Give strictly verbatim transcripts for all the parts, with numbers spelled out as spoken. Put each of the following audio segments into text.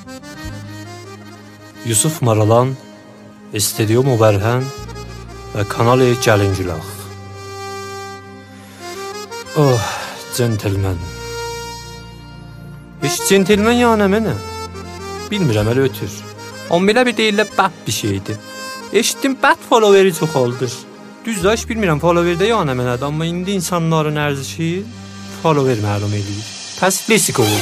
Yusuf Maralan, استدیو مبرهن و کانال جلنجلاخ. Oh, centilmen. Heç centilmen yəni mənə? Bilmirəm, hələ ötür. Amma belə bir deyirlər, bad bir şeydir. Eşitdim, bad followeri çoxaldır. Düzdür, heç bilmirəm followerdə yəni mənədir, amma indi insanların ərzişi follower məlum edir. Pəs lesik olur.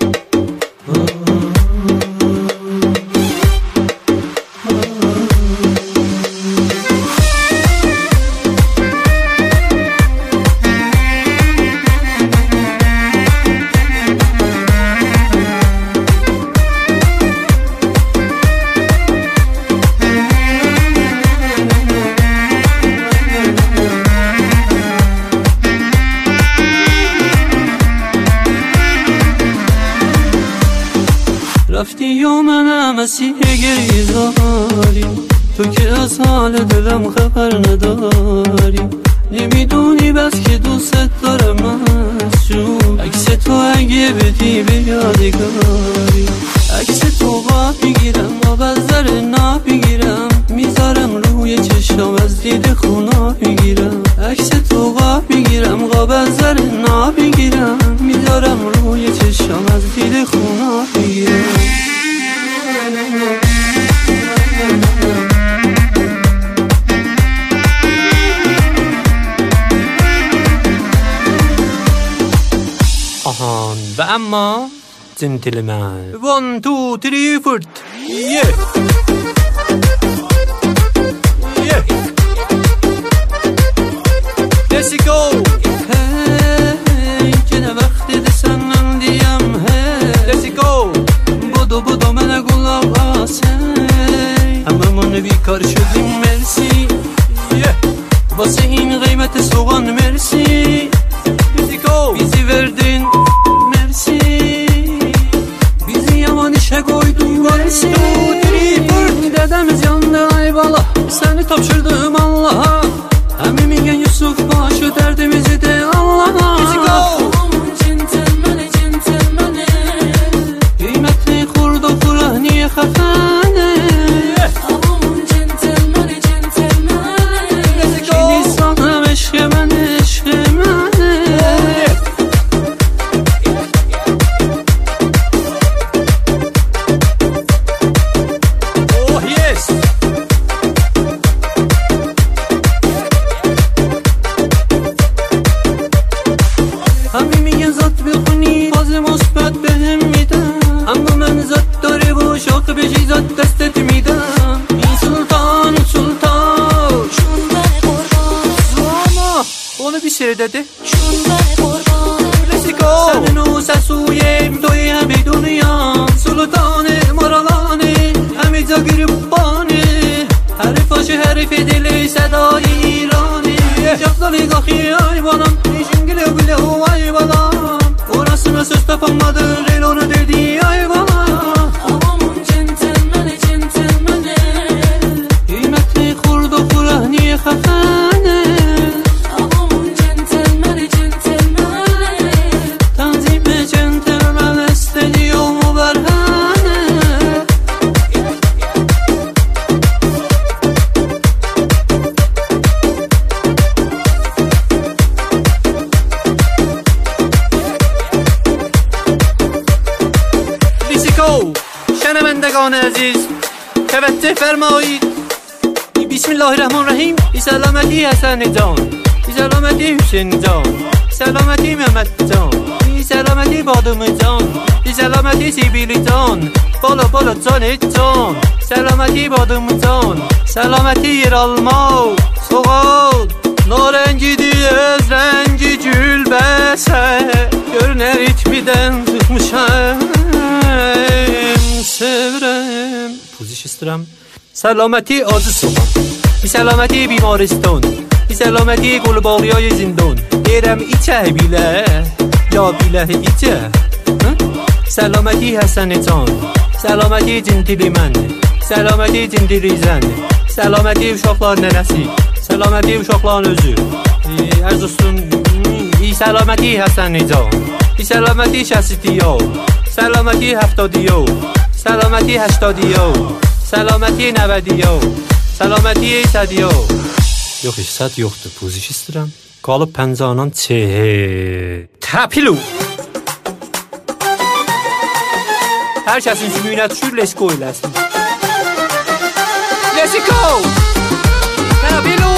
رفتی و منم مسیح گریزاری، تو که از حال دلم خبر نداری، نمیدونی بس که دوست دارم مشروع. عکس تو اگه بدی به یادگاری، عکس تو قاب میگیرم آب از در ناب میگیرم، میذارم روی چشم از دید خونا میگیرم. عکس تو قاب میگیرم قاب از در ناب میگیرم، میذارم روی چشم از دید خونا میگیرم. آهان و اما جنتلمن. One, two, three, four. Yeah. Yeah. Let's go. Hey, که نه وقتی دستم دیم. Hey, let's go. بدو بدو من گلاب آسه. همه من بیکار شدیم مرسی. Yeah. واسه این قیمت سوغان مرسی. Bizi verdin mersi, bizi yaman işe koydun mersi. Dedemiz yandı ayvala, seni tapşırdım Allah'a. Emimin Yusuf başı derdimizi de Allah'a. Centilmene centilmene, kıymetli kurdu kura niye kafane. Centilmene centilmene, şimdi sana eşkemen eşkemen. dedi. Senin o sesuyem توی همه دنیا سلطان مرالانه همه جا گریبانه حرفاش حرف دل صدای ایرانه جفدالی گاهی ay balam işingile bile o ay balam orasına söz tapamadı Relo'nu dedi ay balam aman centilmene centilmene kıymetli kurdu kura niye kafane شنوندگان عزیز توجه فرمایید بسم الله الرحمن الرحیم بی سلامتی حسن جان بی سلامتی حسین جان سلامتی محمد جان بی سلامتی بادم جان بی سلامتی سیبیلی جان بالا بالا جان جان سلامتی بادم جان سلامتی yeralma soğal narencidi öz rengi gül bəsə görünər itmidən çıxmışam sevrem پوزش استرم سلامتی آز soğan بی سلامتی بیمارستان بی سلامتی قلباقی های زندان دیرم ایچه بیله یا بیله ایچه سلامتی حسن جان سلامتی جنتیلی من سلامتی جنتیلی زن سلامتی uşaqlar nənəsi سلامتی uşaqların özü ərz olsun سلامتی حسن جان سلامتی شصتیو سلامتی هفتادیو سلامتی هشتادیو سلامتی نودیو سلامتی صدیو Yox, sad yoxdur, puziş istəyirəm. Qalıb pəncanan çehe. Təpilu. Hər kəsin sümüyünə düşür, let's go eləsin. Let's go. Təpilu.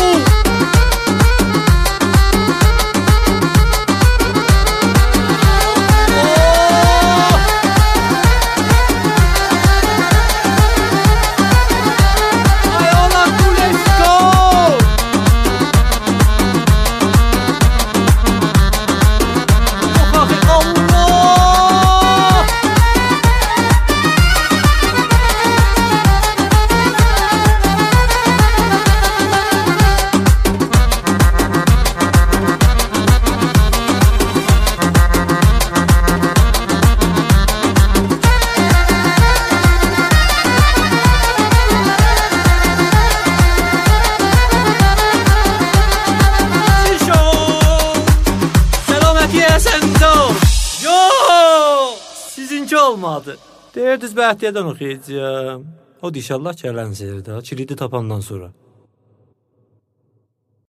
Olmadı. Deyirdiniz Bəhtiyardan oxuyacağım. O da inşallah gələn seyirdə. Kilidi tapandan sonra.